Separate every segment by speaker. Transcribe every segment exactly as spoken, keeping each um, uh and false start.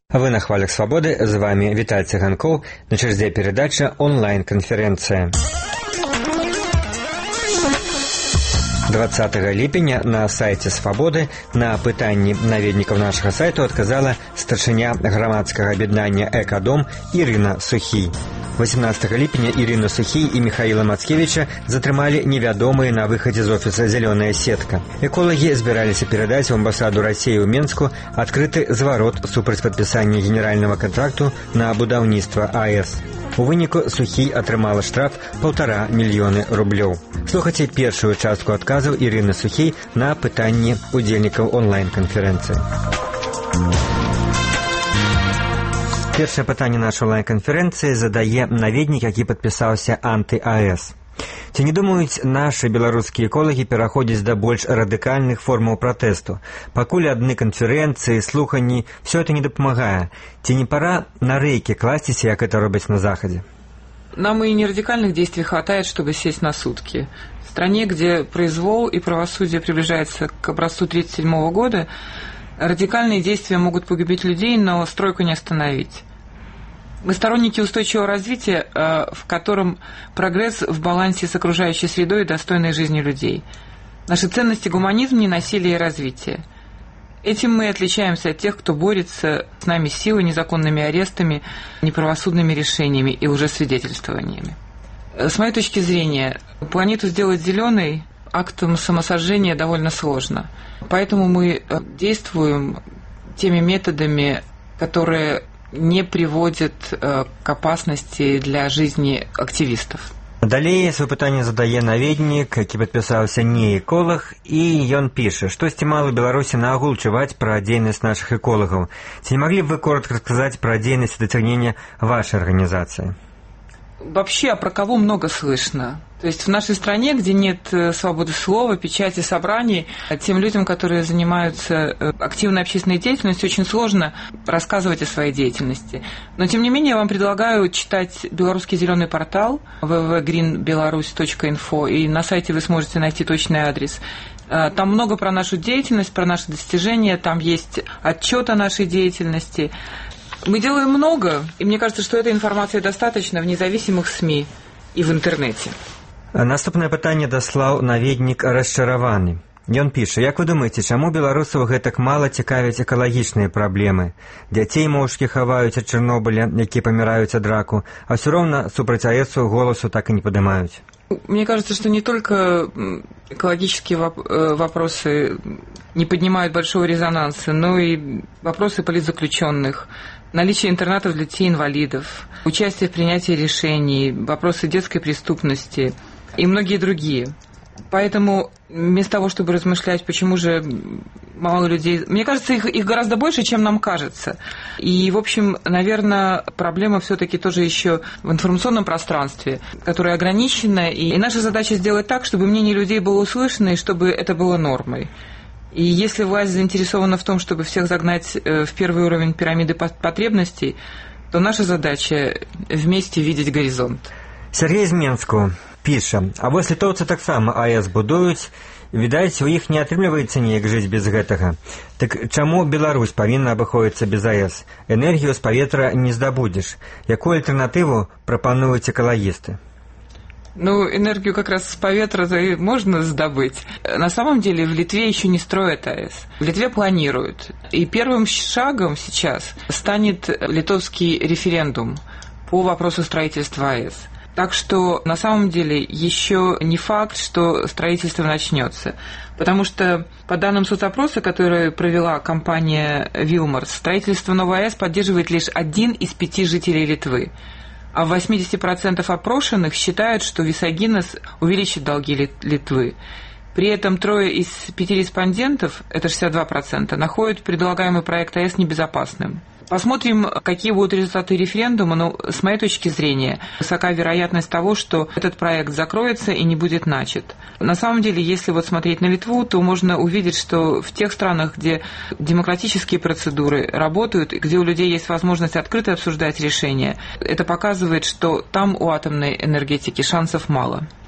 Speaker 1: Вы на хвалях свободы, з вами Віталь Циганков, на черзі передача онлайн-конференція. двадцатага ліпеня на сайце Свабоды на пытанні наведнікаў нашага сайту адказала старшыня грамадскага аб'яднання «Экадом» Ірына Сухій. восемнадцатага ліпеня Ірыну Сухій і Михаіла Мацкевіча затрымалі невядомыя на выхадзе з офіса «Зелёная сетка». Эколагі збіраліся перадаць у амбасаду Расіі ў Менску адкрыты зварот супраць падпісання генеральнага кантракту на будаўніцтва АЭС. У выніку Сухій атрымала штраф паўтара мільёны рублёў. Слухайце першую частку адказаў Ірыны Сухій на пытанні удзельнікаў онлайн-канферэнцыі. Першае пытанне нашай онлайн-канферэнцыі задае наведнік, які падпісаўся анты-АЭС. Ці не думаюць нашы беларускія эколагі пераходзіць да больш радыкальных формаў пратэсту? Пакуль адны канферэнцыі, слуханні, все это не дапамагае. Ці не пора на рэйкі класціся, як это робяць на Захадзе?
Speaker 2: Нам и не радикальных действий хватает, чтобы сесть на сутки. В стране, где произвол и правосудие приближается к образцу тридцать седьмого года, радикальные действия могут погубить людей, но стройку не остановить. Мы сторонники устойчивого развития, в котором прогресс в балансе с окружающей средой и достойной жизни людей. Наши ценности — гуманизм, ненасилие и развитие. Этим мы отличаемся от тех, кто борется с нами силой, незаконными арестами, неправосудными решениями и лжесвидетельствованиями. С моей точки зрения, планету сделать зеленой актом самосожжения довольно сложно. Поэтому мы действуем теми методами, которые не приводят к опасности для жизни активистов.
Speaker 1: Далей сваё пытанне задае наведнік, які падпісаўся не эколаг, і ён піша: штосьці мала Беларусі наогул чуваць пра дзейнасць нашых эколагаў. Ці не маглі б вы коротко рассказать про дзейнасць и дацягнення вашей организации?
Speaker 2: Вообще, а про кого много слышно? То есть в нашей стране, где нет свободы слова, печати, собраний, тем людям, которые занимаются активной общественной деятельностью, очень сложно рассказывать о своей деятельности. Но, тем не менее, я вам предлагаю читать белорусский зеленый портал дабл ю дабл ю дабл ю точка грин беларусь точка инфо, и на сайте вы сможете найти точный адрес. Там много про нашу деятельность, про наши достижения, там есть отчет о нашей деятельности. Мы делаем много, и мне кажется, что этой информации достаточно в независимых СМИ и в интернете.
Speaker 1: Наступнае пытанне даслаў наведнік расчараваны. Ён піша: як вы думаеце, чаму беларусаў гэтак мала цікавяць экалагічныя праблемы? Дзяцей моўчкі хаваюць ад Чарнобыля, якія паміраюць ад раку, а ўсё роўна супраць АЭСу голасу так и не падымаюць.
Speaker 2: Мне кажется, что не только экологические вопросы не поднимают большого резонанса, но и вопросы политзаключенных, наличие интернатов для детей-инвалидов, участие в принятии решений, вопросы детской преступности и многие другие. Поэтому вместо того, чтобы размышлять, почему же мало людей... Мне кажется, их, их гораздо больше, чем нам кажется. И, в общем, наверное, проблема все-таки тоже еще в информационном пространстве, которое ограничено. И наша задача сделать так, чтобы мнение людей было услышано, и чтобы это было нормой. И если власть заинтересована в том, чтобы всех загнать в первый уровень пирамиды потребностей, то наша задача вместе видеть горизонт.
Speaker 1: Сергей из Менску піша: а вось літоўцы таксама АЭС будуюць, відаць, у іх не атрымліваецца неяк жыць без гэтага. Так чаму Беларусь павінна абыходзіцца без АЭС? Энергію з паветра не здабудзеш. Якую альтэрнатыву прапануюць экалагісты?
Speaker 2: Ну, энергию как раз с поветра можно сдобыть. На самом деле в Литве еще не строят АЭС. В Литве планируют. И первым шагом сейчас станет литовский референдум по вопросу строительства АЭС. Так что на самом деле еще не факт, что строительство начнется. Потому что по данным соцопроса, который провела компания Вилмарс, строительство новой АЭС поддерживает лишь один из пяти жителей Литвы. А восемьдесят процентов опрошенных считают, что Висагинес увеличит долги Литвы. При этом трое из пяти респондентов, это шестьдесят два процента, находят предлагаемый проект АЭС небезопасным. Посмотрим, какие будут результаты референдума, но с моей точки зрения высока вероятность того, что этот проект закроется и не будет начат. На самом деле, если вот смотреть на Литву, то можно увидеть, что в тех странах, где демократические процедуры работают, где у людей есть возможность открыто обсуждать решения, это показывает, что там у атомной энергетики шансов мало.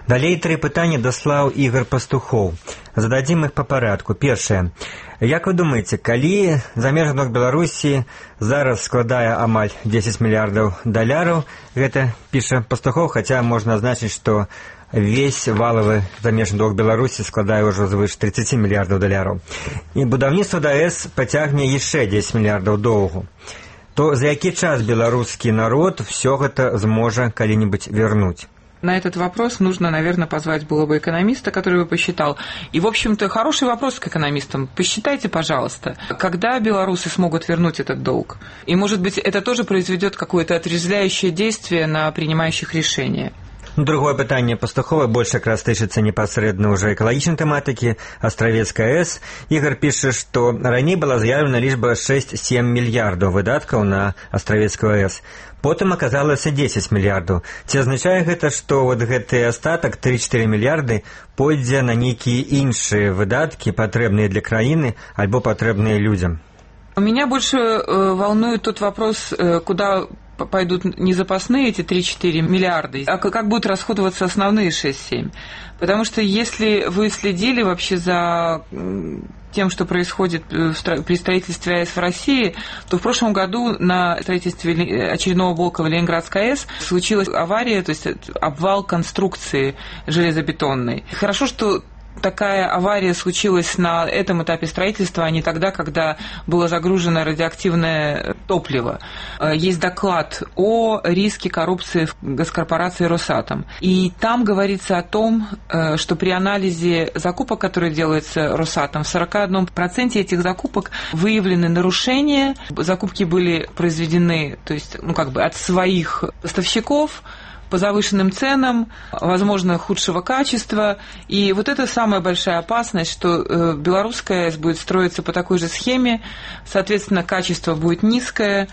Speaker 1: Далей тры пытанні даслаў Ігор Пастухоў. Зададзім іх па парадку. Першае. Як вы думаеце, калі замежны доўг Беларусі зараз складае амаль дзесяць мільярдаў даляраў, гэта піша Пастухоў, хаця можна азначыць, што весь валавы замежны доўг Беларусі складае ўжо звыш тридцать мільярдаў даляраў. І будаўніцтва ДАЭС пацягне яшчэ дзесяць мільярдаў доўгу. То за які час беларускі народ все гэта зможа калі-нибудь вернуть?
Speaker 2: На этот вопрос нужно, наверное, позвать было бы экономиста, который бы посчитал. И, в общем-то, хороший вопрос к экономистам. Посчитайте, пожалуйста, когда белорусы смогут вернуть этот долг. И, может быть, это тоже произведет какое-то отрезвляющее действие на принимающих решения.
Speaker 1: Другое пытанне Пастухова больш якраз тычыцца непасрэдна ўжо экалагічнай тэматыкі Астравецкая АЭС. Ігор піша, што раней была заявлена лічба шэсць-сем мільярдаў выдаткаў на Астравецкую АЭС. Потым аказалася дзесяць мільярдаў. Ці азначае гэта, што вот гэты астатак три-четыре мільярды пойдзе на нейкія іншыя выдаткі, патрэбныя для краіны альбо патрэбныя людзям?
Speaker 2: Меня больше э, волнует тот вопрос, э, куда пойдут не запасные эти три-четыре миллиарда, а как будут расходоваться основные шесть-семь. Потому что если вы следили вообще за тем, что происходит при строительстве АЭС в России, то в прошлом году на строительстве очередного блока в Ленинградской АЭС случилась авария, то есть обвал конструкции железобетонной. Хорошо, что такая авария случилась на этом этапе строительства, а не тогда, когда было загружено радиоактивное топливо. Есть доклад о риске коррупции в госкорпорации «Росатом». И там говорится о том, что при анализе закупок, которые делаются «Росатом», в сорок один процент этих закупок выявлены нарушения. Закупки были произведены, то есть, ну, как бы от своих поставщиков, по завышенным ценам, возможно, худшего качества. И вот это самая большая опасность, что э, белорусская АЭС будет строиться по такой же схеме, соответственно, качество будет низкое,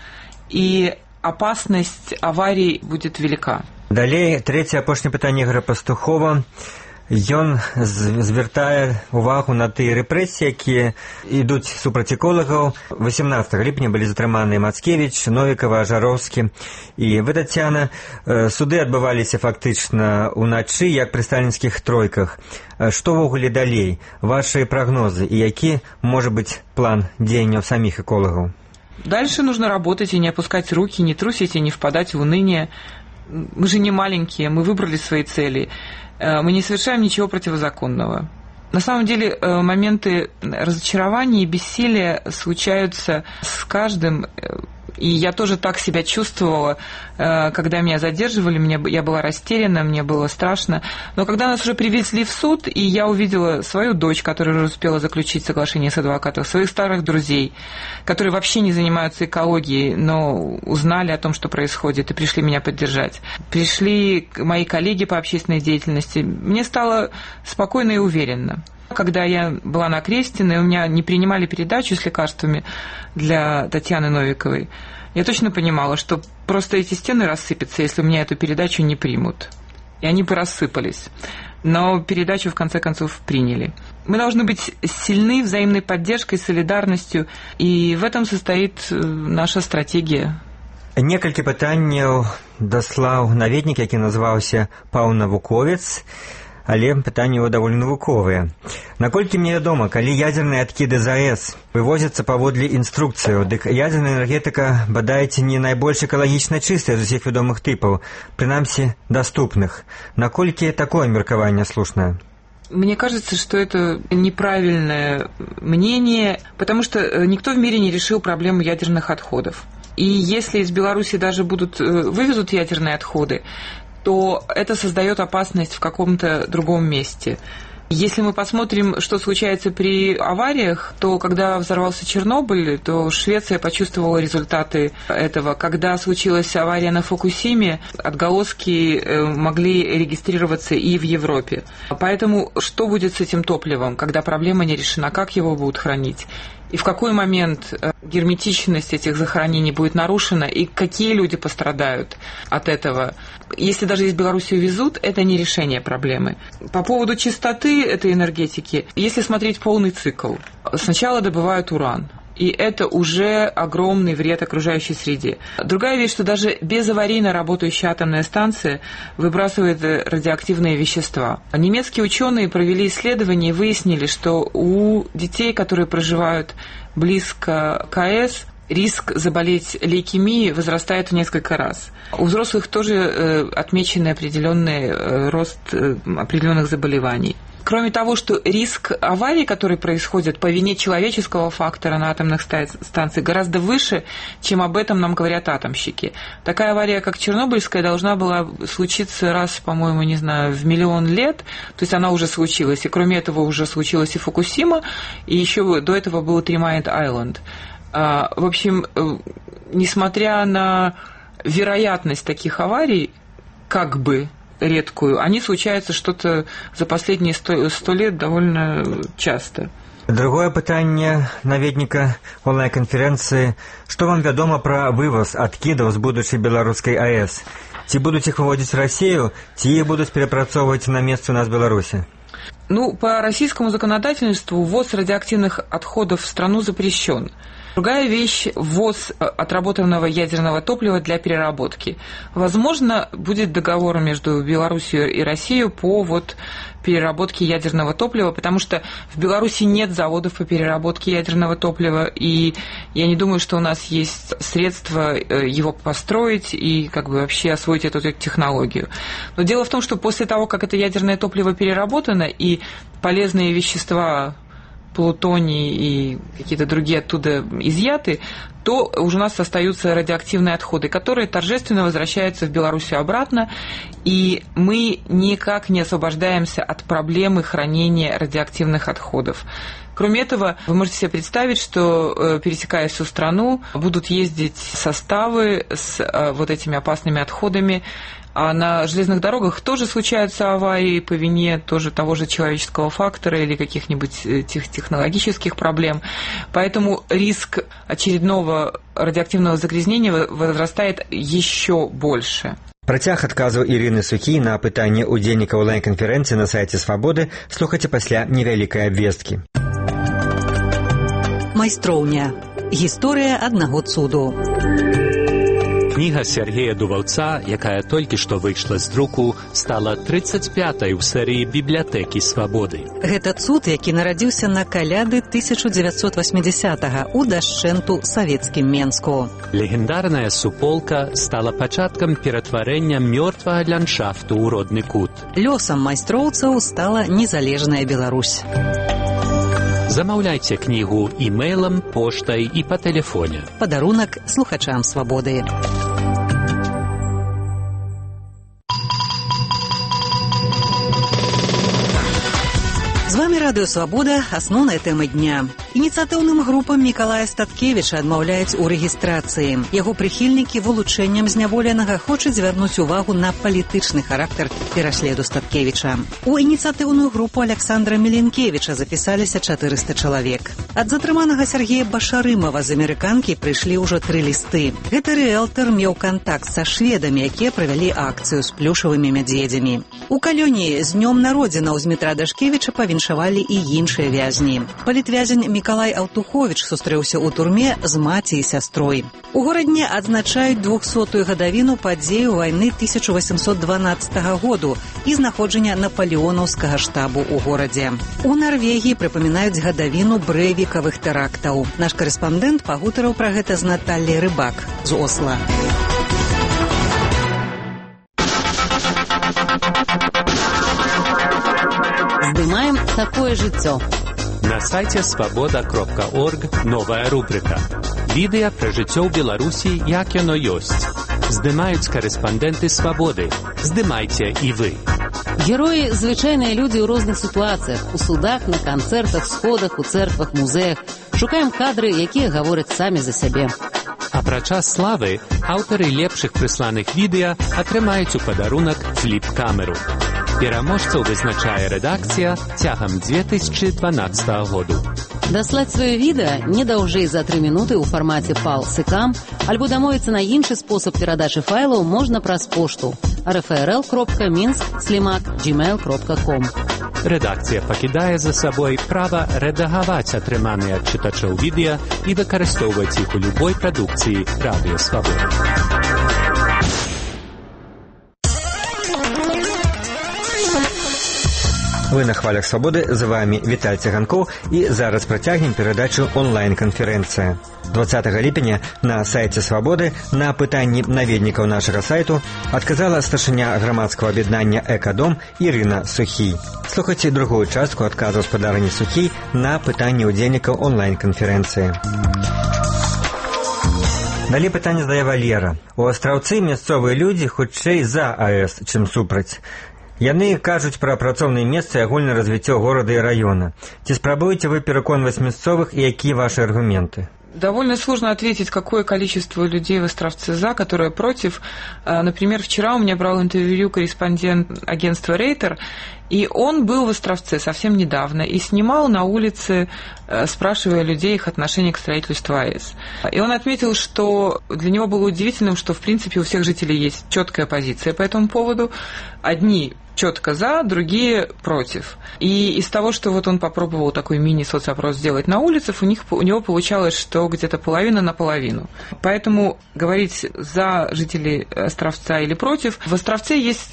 Speaker 2: и опасность аварий будет велика.
Speaker 1: Далее, третье апошняе пытанне Ігора Пастухова. Ён звяртае увагу на тыя рэпрэсіі, якія ідуць супраць эколагаў. восемнадцатага ліпеня былі затрыманы Мацкевіч, Новікава, Жароўскі і вы, Тацяна. Суды адбываліся фактычна ўначы, як пры сталінскіх тройках. Што ўвогуле далей? Вашы прагнозы і які можа быць план дзеянняў саміх эколагаў?
Speaker 2: Дальше нужно работать и не опускать руки, не трусить и не впадать в уныние. Мы же не маленькие, мы выбрали свои цели. Мы не совершаем ничего противозаконного. На самом деле моменты разочарования и бессилия случаются с каждым. И я тоже так себя чувствовала, когда меня задерживали, меня, я была растеряна, мне было страшно. Но когда нас уже привезли в суд, и я увидела свою дочь, которая уже успела заключить соглашение с адвокатом, своих старых друзей, которые вообще не занимаются экологией, но узнали о том, что происходит, и пришли меня поддержать. Пришли мои коллеги по общественной деятельности. Мне стало спокойно и уверенно. Когда я была на Крестиной, у меня не принимали передачу с лекарствами для Татьяны Новиковой, я точно понимала, что просто эти стены рассыпятся, если у меня эту передачу не примут. И они бы рассыпались. Но передачу, в конце концов, приняли. Мы должны быть сильны взаимной поддержкой, солидарностью, и в этом состоит наша стратегия.
Speaker 1: Некалькі пытанняў даслаў наведнік, які назваўся Паў Навуковец, але пытанні его даволі навуковыя. Наколькі мне вядома, калі ядзерныя адкіды з АЭС вывозяцца паводле інструкцыяў, дык ядзерная энергетыка, бадаеце, не найбольш экалагічна чыстая з усіх вядомых тыпаў, прынамсі даступных. Наколькі такое меркаванне слушнае?
Speaker 2: Мне кажется, что это неправильное мнение, потому что никто в мире не решил проблему ядерных отходов. И если из Беларуси даже будут вывезут ядерные отходы, то это создает опасность в каком-то другом месте. Если мы посмотрим, что случается при авариях, то когда взорвался Чернобыль, то Швеция почувствовала результаты этого. Когда случилась авария на Фукусиме, отголоски могли регистрироваться и в Европе. Поэтому что будет с этим топливом, когда проблема не решена, как его будут хранить? И в какой момент герметичность этих захоронений будет нарушена, и какие люди пострадают от этого. Если даже из Беларуси увезут, это не решение проблемы. По поводу чистоты этой энергетики, если смотреть полный цикл, сначала добывают уран. И это уже огромный вред окружающей среде. Другая вещь, что даже безаварийно работающая атомная станция выбрасывает радиоактивные вещества. Немецкие ученые провели исследования и выяснили, что у детей, которые проживают близко к АЭС, риск заболеть лейкемией возрастает в несколько раз. У взрослых тоже отмечен определенный рост определенных заболеваний. Кроме того, что риск аварий, которые происходят по вине человеческого фактора на атомных станциях, гораздо выше, чем об этом нам говорят атомщики. Такая авария, как Чернобыльская, должна была случиться раз, по-моему, не знаю, в миллион лет. То есть она уже случилась. И кроме этого уже случилась и Фукусима, и еще до этого был Три Майнд-Айленд. В общем, несмотря на вероятность таких аварий, как бы редкую, они случаются что-то за последние сто лет довольно часто.
Speaker 1: Другое пытанне наведніка онлайн-канферэнцыі. Што вам вядома пра вываз адкідаў з будучай беларускай АЭС? Ці будуць іх выводзіць в Россию, ці іх будуць перапрацоўваць на месцы у нас в Беларуси?
Speaker 2: Ну, по российскому законодательству ввоз радиоактивных отходов в страну запрещен. Другая вещь – ввоз отработанного ядерного топлива для переработки. Возможно, будет договор между Беларусью и Россией по вот переработке ядерного топлива, потому что в Беларуси нет заводов по переработке ядерного топлива, и я не думаю, что у нас есть средства его построить и как бы вообще освоить эту технологию. Но дело в том, что после того, как это ядерное топливо переработано и полезные вещества, плутоний и какие-то другие оттуда изъяты, то уже у нас остаются радиоактивные отходы, которые торжественно возвращаются в Белоруссию обратно, и мы никак не освобождаемся от проблемы хранения радиоактивных отходов. Кроме этого, вы можете себе представить, что, пересекая всю страну, будут ездить составы с вот этими опасными отходами. А на железных дорогах тоже случаются аварии по вине тоже того же человеческого фактора или каких-нибудь тех технологических проблем. Поэтому риск очередного радиоактивного загрязнения возрастает еще больше.
Speaker 1: Працяг адказу Ірыны Сухій на пытанне удзельнікаў онлайн-канферэнцыі на сайце Свабоды слухайце пасля невялікай абвесткі.
Speaker 3: Майстроўня. Гісторыя аднаго цуду.
Speaker 4: Кніга Сергея Дуваўца, якая толькі што выйшла з друку, стала тридцать пятай у серыі «Бібліятэкі Свабоды».
Speaker 3: Гэта цуд, які нарадзіўся на каляды тысяча дзевяцьсот восьмидесятага ў дашчэнту савецкім Менску.
Speaker 4: Легендарная суполка стала пачаткам ператварэння мёртвага ландшафту ў родны кут.
Speaker 3: Лёсам майстроўцаў стала незалежная Беларусь.
Speaker 4: Замаўляйце кнігу имейлам, поштай і па тэлефоне.
Speaker 3: Падарунак слухачам Свабоды. З вами Радыё Свабода, асноўная тэма дня. Ініцыятыўным групам Мікалая Статкевіча адмаўляюць у рэгістрацыі. Яго прыхільнікі вылучэннем зняволенага хочуць звярнуць увагу на палітычны характар пераследу Статкевіча. У ініцыятыўную групу Александра Міленкевіча запісаліся чатырыста чалавек. Ад затрыманага Сергея Башарымова з амерыканкі прыйшлі ўжо тры лісты. Гэты рыэлтар меў кантакт са шведамі, якія правялі акцыю з плюшавымі мядзведзямі. У Калёні з днём народзінаў Змітра Дашкевіча павіншавалі і іншыя вязні. Палітвязень Мікалай Алтуховіч сустрэўся ў турме з маці і сястрой. У горадне адзначаюць двухсотую гадавіну падзею вайны тысяча восемьсот дванадцатага году і знаходжання напалеонаўскага штабу ў горадзе. У Нарвегіі прыпамінаюць гадавіну брэйвікавых тэрактаў. Наш карэспандэнт пагутарыў пра гэта з Натальяй Рыбак з Осла.
Speaker 5: Здымаем такое жыццё.
Speaker 4: На сайце свабода кропка орг новая рубрика. Відэа пра жыццё ў Беларусі, як яно ёсць. Здымаюць карэспандэнты Свабоды. Здымайце і вы.
Speaker 5: Героі – звычайныя людзі ў розных сітуацыях. У судах, на канцэртах, сходах, у цэрквах, музеях. Шукаем кадры, якія гавораць самі за сябе.
Speaker 4: Апрача славы, аўтары лепшых прысланых відэа атрымаюць у падарунак фліп-камеру. Пераможцаў вызначае рэдакцыя цягам две тысячи дванаццатага году.
Speaker 5: Даслаць сваё відэа не даўжэй за тры мінуты ў фармаце пал сыкам, альбо дамовіцца на іншы спосаб перадачы файлаў можна праз пошту эр эф эр эл кропка мінск слімак джимейл кропка ком.
Speaker 4: Рэдакцыя пакідае за сабой права рэдагаваць атрыманыя ад чытачоў відэа і выкарыстоўваць іх у любой прадукцыі Радыё Свабода.
Speaker 1: Вы на хвалях свабоды, з вами Віталь Цыганкоў, і зараз працягнем перадачу онлайн-канферэнцыя. двадцатага ліпеня на сайце Свабоды на пытанні наведнікаў нашага сайту адказала старшыня грамадскага аб'яднання «Экадом» Ірына Сухій. Слухайце другую частку адказу гаспадарыні Сухій на пытанні ўдзельнікаў онлайн-канферэнцыі. Далей пытанне задае Валера. У Астраўцы мясцовыя людзі хутчэй за АЭС, чым супраць. Яны кажуць пра працоўныя месцы і агульнае развіццё горада и района. Ці спрабуеце вы пераконваць мясцовых и какие ваши аргументы?
Speaker 2: Довольно сложно ответить, какое количество людей в Островце за, которое против. Например, вчера у меня брал интервью корреспондент агентства «Рейтер», и он был в Островце совсем недавно и снимал на улице, спрашивая людей их отношение к строительству АЭС. И он отметил, что для него было удивительным, что в принципе у всех жителей есть четкая позиция по этому поводу. Одни четко за, другие против. И из того, что вот он попробовал такой мини-соцопрос сделать на улицах, у них, у него получалось, что где-то половина на половину. Поэтому говорить за жителей Островца или против, в Островце есть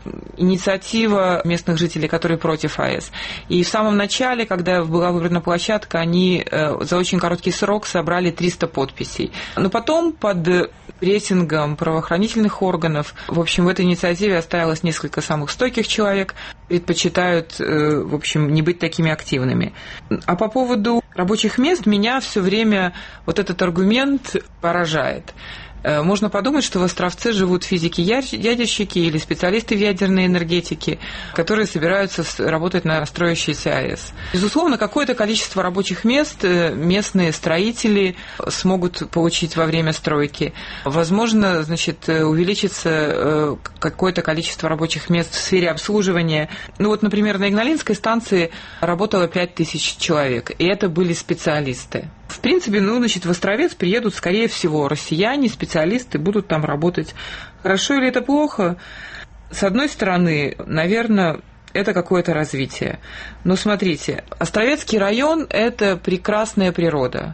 Speaker 2: инициатива местных жителей, которые против АЭС. И в самом начале, когда была выбрана площадка, они за очень короткий срок собрали триста подписей. Но потом под прессингом правоохранительных органов, в общем, в этой инициативе осталось несколько самых стойких человек, предпочитают, в общем, не быть такими активными. А по поводу рабочих мест меня все время вот этот аргумент поражает. Можно подумать, что в Островце живут физики-ядерщики или специалисты в ядерной энергетике, которые собираются работать на строящейся АЭС. Безусловно, какое-то количество рабочих мест местные строители смогут получить во время стройки. Возможно, значит, увеличится какое-то количество рабочих мест в сфере обслуживания. Ну вот, например, на Игналинской станции работало пять тысяч человек, и это были специалисты. В принципе, ну, значит, в Островец приедут, скорее всего, россияне, специалисты, будут там работать. Хорошо или это плохо? С одной стороны, наверное, это какое-то развитие. Но смотрите, Островецкий район – это прекрасная природа.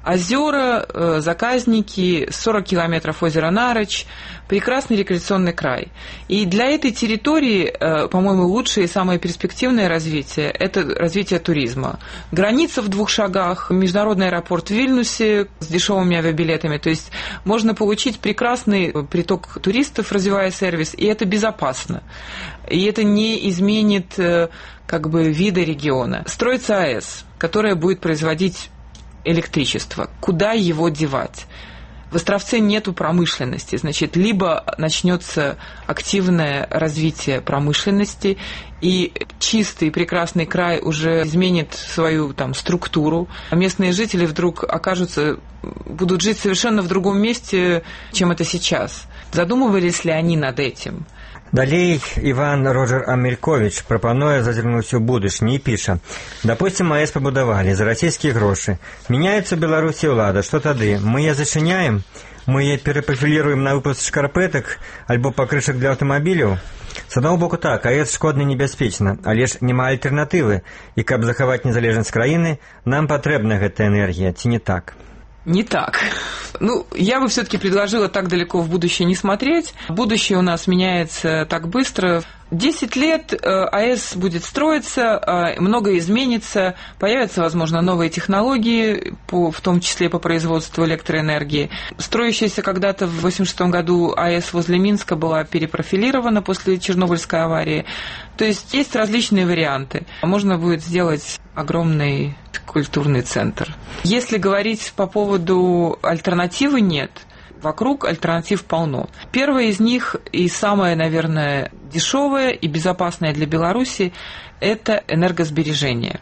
Speaker 2: Озера, заказники, сорок километров озера Нарочь, прекрасный рекреационный край. И для этой территории, по-моему, лучшее и самое перспективное развитие – это развитие туризма. Граница в двух шагах, международный аэропорт в Вильнюсе с дешевыми авиабилетами. То есть можно получить прекрасный приток туристов, развивая сервис, и это безопасно. И это не изменит как бы вида региона. Строится АЭС, которая будет производить электричество. Куда его девать? В Островце нету промышленности, значит, либо начнется активное развитие промышленности, и чистый прекрасный край уже изменит свою там структуру, а местные жители вдруг окажутся, будут жить совершенно в другом месте, чем это сейчас. Задумывались ли они над этим?
Speaker 1: Далей Іван Роджер Амелькович прапануе зазірнуць у будучыню і піша: «Допустим, АЭС пабудавалі за расійскія грошы. Меняецца ў Беларусі ўлада, што тады? Мы яе зачыняем? Мы яе перапрафіліруем на выпуск шкарпэтак альбо пакрышак для аўтамабіляў? З аднаго боку так, АЭС шкодна і небяспечна, але ж няма альтэрнатывы, і каб захаваць незалежнасць краіны, нам патрэбна гэтая энергія, ці не так?»
Speaker 2: Не так. Ну, я бы все-таки предложила так далеко в будущее не смотреть. Будущее у нас меняется так быстро. Десять лет АЭС будет строиться, многое изменится, появятся, возможно, новые технологии, по, в том числе по производству электроэнергии. Строящаяся когда-то в восемьдесят шестом году АЭС возле Минска была перепрофилирована после Чернобыльской аварии. То есть есть различные варианты. Можно будет сделать огромный культурный центр. Если говорить по поводу альтернативы, нет. Вокруг альтернатив полно. Первая из них и самая, наверное, дешевая и безопасная для Беларуси – это энергосбережение.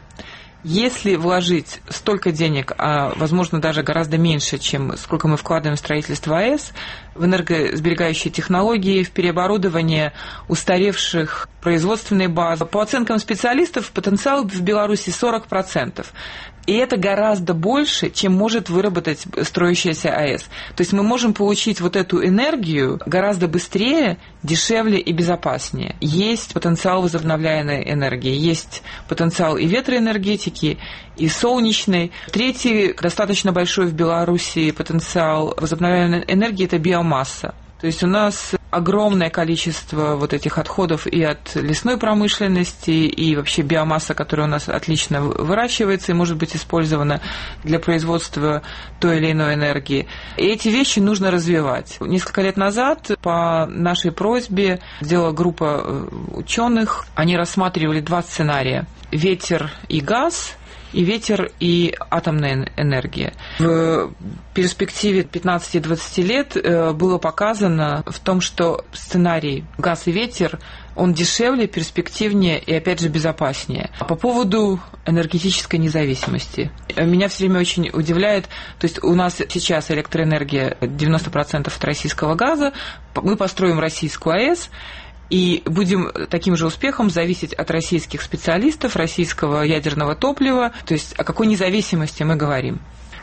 Speaker 2: Если вложить столько денег, а возможно даже гораздо меньше, чем сколько мы вкладываем в строительство АЭС, в энергосберегающие технологии, в переоборудование устаревших производственной базы. По оценкам специалистов, потенциал в Беларуси сорок процентов. И это гораздо больше, чем может выработать строящаяся АЭС. То есть мы можем получить вот эту энергию гораздо быстрее, дешевле и безопаснее. Есть потенциал возобновляемой энергии, есть потенциал и ветроэнергетики, и солнечной. Третий, достаточно большой в Беларуси потенциал возобновляемой энергии – это биомасса. То есть у нас огромное количество вот этих отходов и от лесной промышленности, и вообще биомасса, которая у нас отлично выращивается и может быть использована для производства той или иной энергии. И эти вещи нужно развивать. Несколько лет назад по нашей просьбе сделала группа ученых, они рассматривали два сценария – ветер и газ – и ветер, и атомная энергия. В перспективе пятнадцати-двадцати лет было показано в том, что сценарий газ и ветер, он дешевле, перспективнее и, опять же, безопаснее. По поводу энергетической независимости. Меня все время очень удивляет, то есть у нас сейчас электроэнергия девяносто процентов от российского газа, мы построим российскую АЭС, и будем таким же успехом зависеть от российских специалистов, российского ядерного топлива. То есть о какой независимости мы говорим?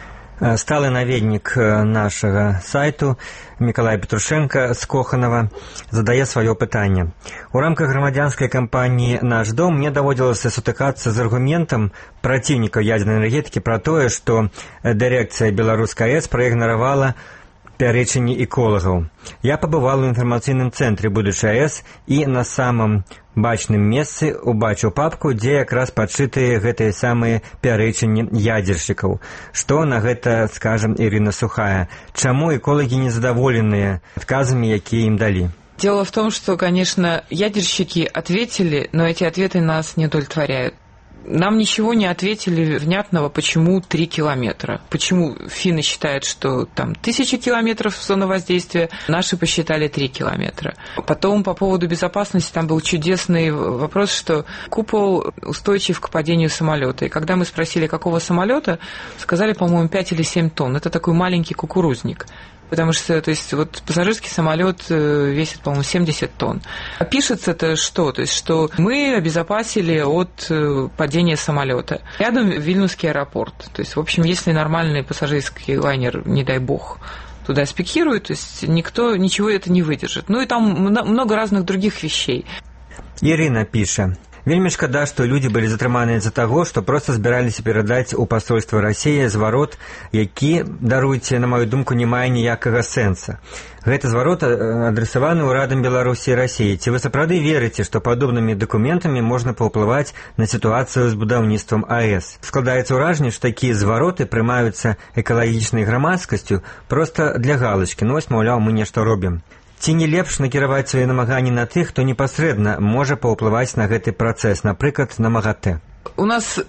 Speaker 1: Сталы наведнік нашага сайту Мікалай Петрушенко з Коханова задае сваё пытанне. У рамках грамадзянскай кампаніі «Наш дом» мне даводзілася сутыкацца з аргументам праціўнікаў ядзернай энергетыкі пра тое, што дырэкцыя беларускай АЭС праігнаравала пярэчанні эколагаў. Я пабывал у інфармацыйным цэнтры будучай АЭС і на самым бачным месцы убачыў папку, дзе якраз падшытыя гэтыя самыя пярэчанні ядзершчыкаў. Што на гэта скажам Ірына Сухая? Чаму эколагі незадаволеныя адказамі, якія ім далі?
Speaker 2: Дело в том, что, конечно, ядерщики ответили, но эти ответы нас не удовлетворяют. Нам ничего не ответили внятного, почему три километра. Почему финны считают, что там тысяча километров зона воздействия, наши посчитали три километра. Потом по поводу безопасности там был чудесный вопрос, что купол устойчив к падению самолета. И когда мы спросили, какого самолета, сказали, по-моему, пять или семь тонн. Это такой маленький кукурузник. Потому что, то есть, вот пассажирский самолет весит, по-моему, семьдесят тонн. А пишется-то что? То есть, что мы обезопасили от падения самолета. Рядом Вильнюсский аэропорт. То есть, в общем, если нормальный пассажирский лайнер, не дай бог, туда спикирует, то есть никто ничего это не выдержит. Ну и там много разных других вещей.
Speaker 1: Ирина пишет. Вельмі шкада, што людзі былі затрыманыя з-за таго, што проста збіраліся перадаць у пасольства Расіі зварот, які, даруйце, на маю думку, не мае ніякага сэнса. Гэты зварот адресаваны ўрадам Беларусі і Расіі. Ці вы сапраўды верыце, што падобнымі дакументамі можна паўплываць на сітуацыю з будаўніцтвам АЭС? Складаецца ўражанне, што такія звароты прымаюцца экалагічнай грамадскасцю проста для галачкі. Ну, вось, маўляў, мы нешта робім. Ці не лепш накіраваць свае намаганні на тых, хто непасрэдна можа паўплываць на гэты працэс, напрыклад, на МАГАТЭ?
Speaker 2: У нас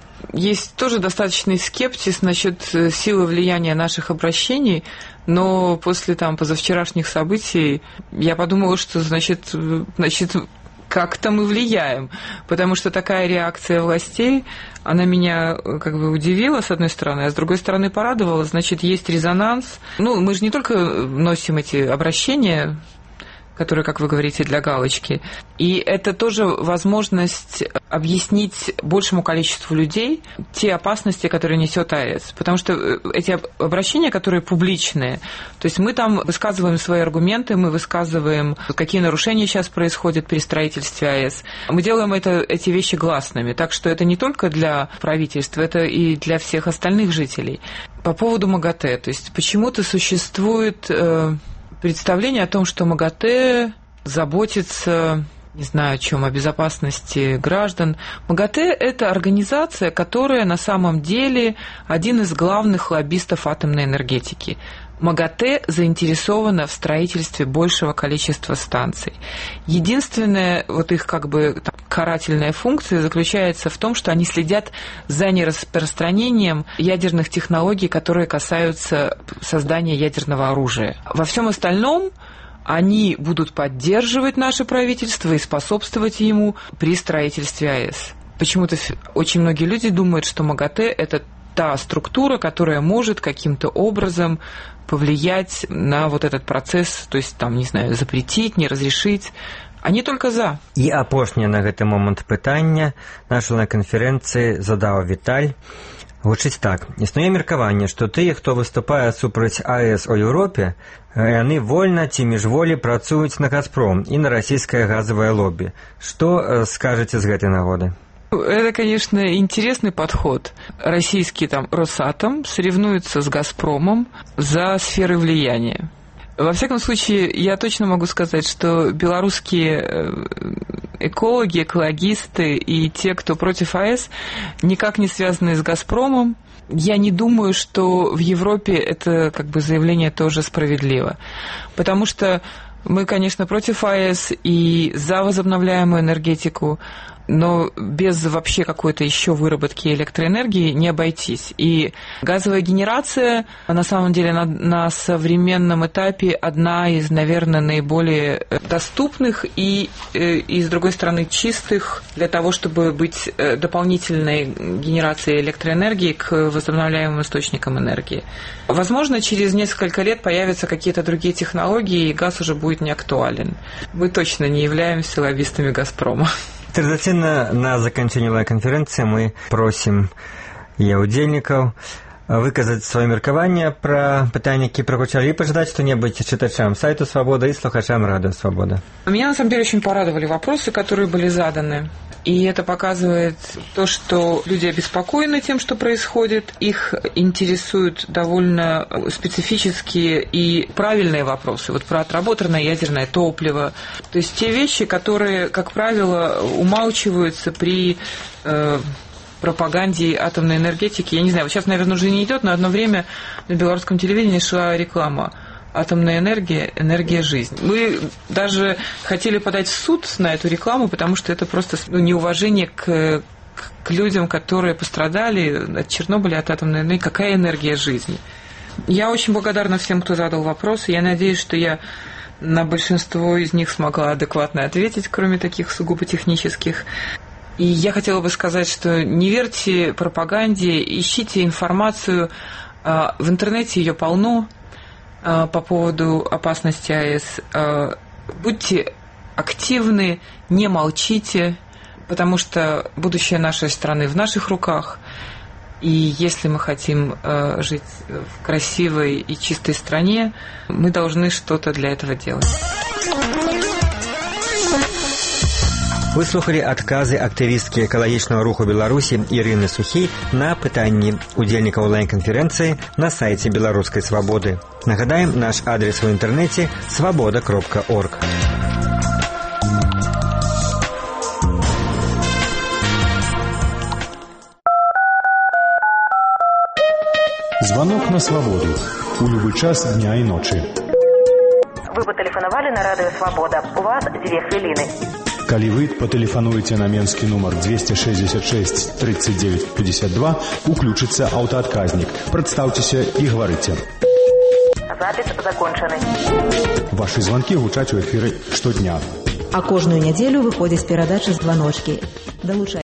Speaker 2: есть тоже достаточный скепсис насчет силы влияния наших обращений, но после там позавчерашних событий я подумала, что значит, значит как-то мы влияем, потому что такая реакция властей, она меня как бы удивила, с одной стороны, а с другой стороны порадовала, значит, есть резонанс. Ну, мы же не только носим эти обращения, которые, как вы говорите, для галочки. И это тоже возможность объяснить большему количеству людей те опасности, которые несет АЭС. Потому что эти обращения, которые публичные, то есть мы там высказываем свои аргументы, мы высказываем, какие нарушения сейчас происходят при строительстве АЭС. Мы делаем это, эти вещи гласными. Так что это не только для правительства, это и для всех остальных жителей. По поводу МАГАТЭ. То есть почему-то существует представление о том, что МАГАТЭ заботится, не знаю о чем, о безопасности граждан. МАГАТЭ – это организация, которая на самом деле один из главных лоббистов атомной энергетики. МАГАТЭ заинтересована в строительстве большего количества станций. Единственная вот их как бы там, карательная функция заключается в том, что они следят за нераспространением ядерных технологий, которые касаются создания ядерного оружия. Во всем остальном они будут поддерживать наше правительство и способствовать ему при строительстве АЭС. Почему-то очень многие люди думают, что МАГАТЭ – это та структура, которая может каким-то образом повлиять на вот этот процесс, то есть, там, не знаю, запретить, не разрешить. Они только за.
Speaker 1: І апошняе на гэты момант пытання нашу на канферэнцыі задаў Віталь. Гучыць так. Існуе меркаванне, што тыя, хто выступае супраць АЭС у Еўропе, яны вольна ці міжволі працуюць на «Газпром» і на расійскае газавае лобі. Што скажаце з гэтай нагоды?
Speaker 2: Это, конечно, интересный подход. Российский там Росатом соревнуется с «Газпромом» за сферы влияния. Во всяком случае, я точно могу сказать, что белорусские экологи, экологисты и те, кто против АЭС, никак не связаны с «Газпромом». Я не думаю, что в Европе это как бы заявление тоже справедливо. Потому что мы, конечно, против АЭС и за возобновляемую энергетику, но без вообще какой-то еще выработки электроэнергии не обойтись. И газовая генерация, на самом деле, на, на современном этапе одна из, наверное, наиболее доступных и, и, с другой стороны, чистых для того, чтобы быть дополнительной генерацией электроэнергии к возобновляемым источникам энергии. Возможно, через несколько лет появятся какие-то другие технологии, и газ уже будет не актуален. Мы точно не являемся лоббистами «Газпрома».
Speaker 1: Традыцыйна на заканчэнне канферэнцыі мы просім яе ўдзельнікаў выказаць сваё меркаванне пра пытанні, які прагучалі, і пажадаць што-небудзь чытачам сайту «Свобода» и слухачам радио «Свобода».
Speaker 2: Меня, на самом деле, очень порадовали вопросы, которые были заданы. И это показывает то, что люди обеспокоены тем, что происходит. Их интересуют довольно специфические и правильные вопросы. Вот про отработанное ядерное топливо. То есть те вещи, которые, как правило, умалчиваются при э, пропаганде атомной энергетики. Я не знаю, вот сейчас, наверное, уже не идет, но одно время на белорусском телевидении шла реклама. Атомная энергия – энергия жизни. Мы даже хотели подать в суд на эту рекламу, потому что это просто ну, неуважение к, к людям, которые пострадали от Чернобыля, от атомной энергии. Какая энергия жизни? Я очень благодарна всем, кто задал вопросы. Я надеюсь, что я на большинство из них смогла адекватно ответить, кроме таких сугубо технических. И я хотела бы сказать, что не верьте пропаганде, ищите информацию. В интернете ее полно. По поводу опасности АЭС. Будьте активны, не молчите, потому что будущее нашей страны в наших руках. И если мы хотим жить в красивой и чистой стране, мы должны что-то для этого делать.
Speaker 1: Вы слухали адказы актывісткі экалагічнага руху Беларусі Ірыны Сухій на пытанні удзельнікаў онлайн-канферэнцыі на сайце Беларускай Свабоды. Нагадаем, наш адрес у інтэрнэце свабода кропка орг.
Speaker 6: Звонок на свободу. У любой час дня и ночи.
Speaker 7: Вы патэлефанавалі на радыё «Свобода». У вас две хвилины.
Speaker 6: Калі вы патэлефануеце на менскі нумар двести шестьдесят шесть тридцать девять пятьдесят два, уключыцца аўтаадказнік. Прадстаўцеся і гаварыце.
Speaker 7: Запіс закончаны.
Speaker 6: Вашы звонкі гучаць у эфіры штодня.
Speaker 8: А кожную нядзелю выходзіць перадача «Званочкі». Далучайцеся.